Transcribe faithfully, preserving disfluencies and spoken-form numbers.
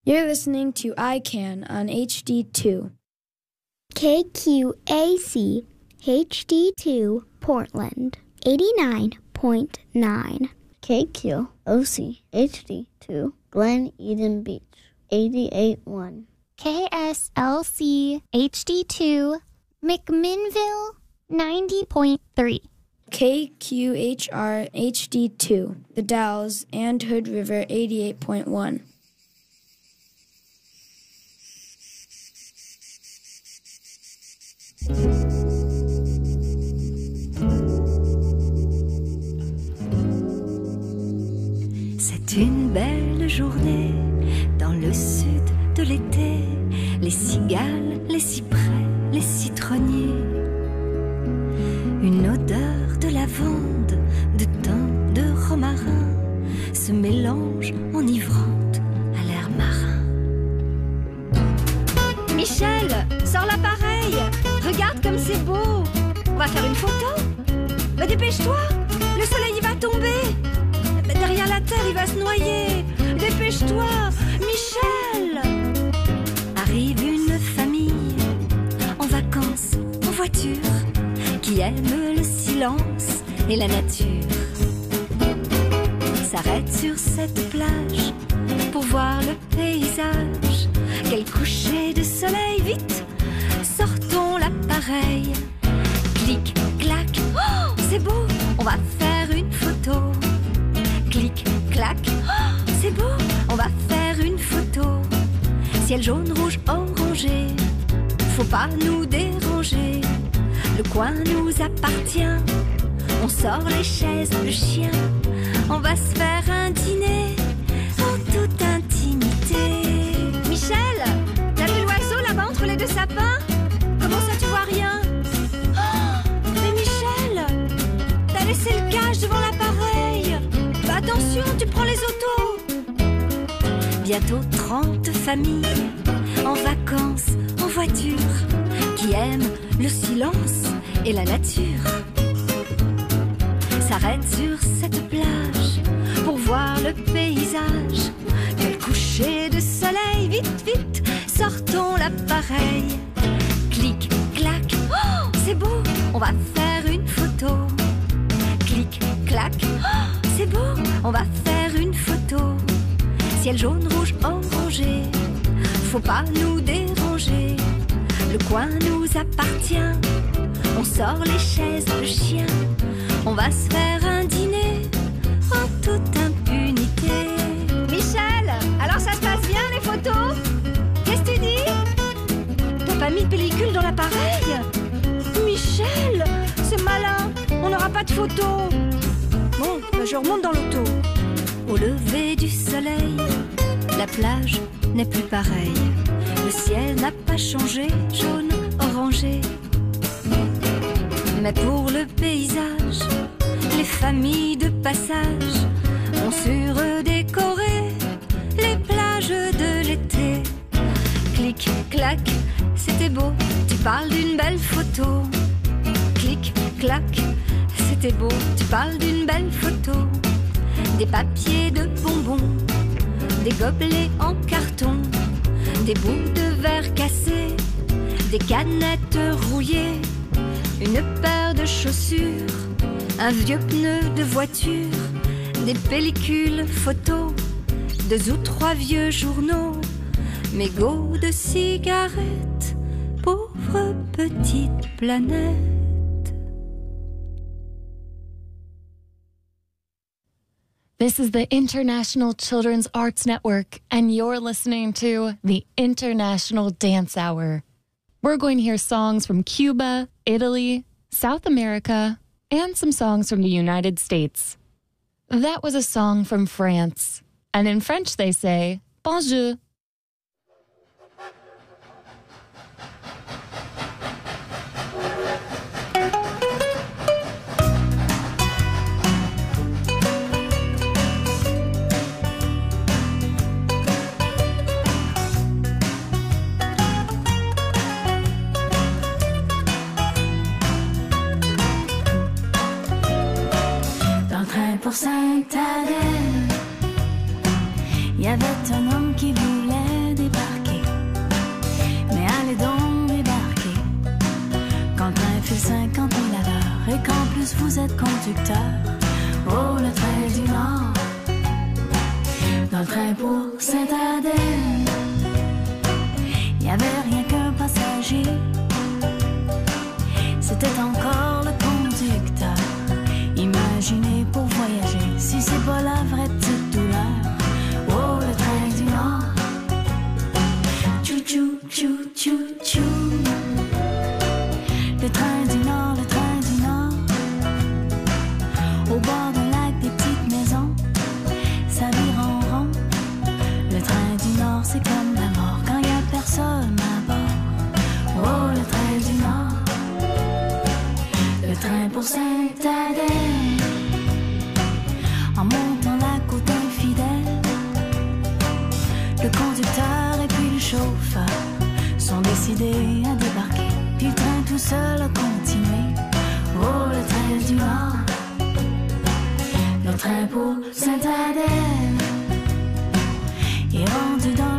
You're listening to I CAN on H D two. K Q A C H D two Portland eighty-nine point nine. K Q O C H D two Glen Eden Beach eighty-eight point one. K S L C H D two McMinnville ninety point three. K Q H R H D two The Dalles and Hood River eighty-eight point one. C'est une belle journée dans le sud de l'été. Les cigales, les cyprès, les citronniers. Une odeur de lavande, de thym, de romarin se mélange enivrante à l'air marin. Michel, sors l'appareil. Regarde comme c'est beau. On va faire une photo. Bah dépêche-toi, le soleil il va tomber. Bah, derrière la terre il va se noyer. Dépêche-toi, Michel. Arrive une famille en vacances, en voiture, qui aime le silence et la nature. S'arrête sur cette plage pour voir le paysage. Quel coucher de soleil, vite, sortons l'appareil. Clic, clac, oh, c'est beau, on va faire une photo. Clic, clac, oh, c'est beau, on va faire une photo. Ciel jaune, rouge, orangé, faut pas nous déranger. Le coin nous appartient, on sort les chaises, le chien. On va se faire un dîner en toute intimité. Michel, t'as vu l'oiseau là-bas entre les deux sapins? Comment ça tu vois rien? Oh, mais Michel, t'as laissé le cache devant l'appareil. Bah attention, tu prends les autos. Bientôt trente familles en vacances, en voiture, qui aiment le silence et la nature. S'arrête sur cette plage pour voir le paysage. Quel coucher de soleil, vite, vite, sortons l'appareil. Clic, clac, oh, c'est beau, on va faire une photo. Clic, clac, oh, c'est beau, on va faire une photo. Ciel jaune, rouge, orangé, faut pas nous déranger. Le coin nous appartient, on sort les chaises, le chien. On va se faire un dîner en toute impunité. Michel, alors ça se passe bien les photos? Qu'est-ce que tu dis? T'as pas mis de pellicule dans l'appareil? Michel, c'est malin, on n'aura pas de photos. Bon, bah je remonte dans l'auto. Au lever du soleil, la plage n'est plus pareille. Le ciel n'a pas changé, jaune, orangé. Mais pour le paysage, les familles de passage ont su redécorer les plages de l'été. Clic, clac, c'était beau, tu parles d'une belle photo. Clic, clac, c'était beau, tu parles d'une belle photo. Des papiers de bonbons, des gobelets en carton, des bouts de verre cassés, des canettes rouillées, une paire de chaussures, un vieux pneu de voiture, des pellicules photos, deux ou trois vieux journaux, mégots de cigarettes, pauvre petite planète. This is the International Children's Arts Network, and you're listening to the International Dance Hour. We're going to hear songs from Cuba, Italy, South America, and some songs from the United States. That was a song from France, and in French they say, bonjour. Pour Sainte-Adèle, il y avait un homme qui voulait Allez donc débarquer. Quand le train fait cinquante mille à l'heure et qu'en plus vous êtes conducteur. Oh, le train du Nord. Dans le train pour Sainte-Adèle, y avait rien qu'un passager. C'était encore le conducteur. Imaginez pour voyager, si c'est pas la vraie petite douleur. Oh, le train du Nord. Tchou tchou tchou tchou tchou. Le train du Nord, le train du Nord. Au bord d'un lac, des petites maisons, ça vire en rond. Le train du Nord, c'est comme la mort quand y a personne à bord. Oh, le train du Nord. Le train pour Sainte-Adèle. En montant la côte infidèle, le conducteur et puis le chauffeur sont décidés à débarquer. Puis le train tout seul a continué. Oh, le train du Nord. Le train pour Sainte-Adèle est rendu dans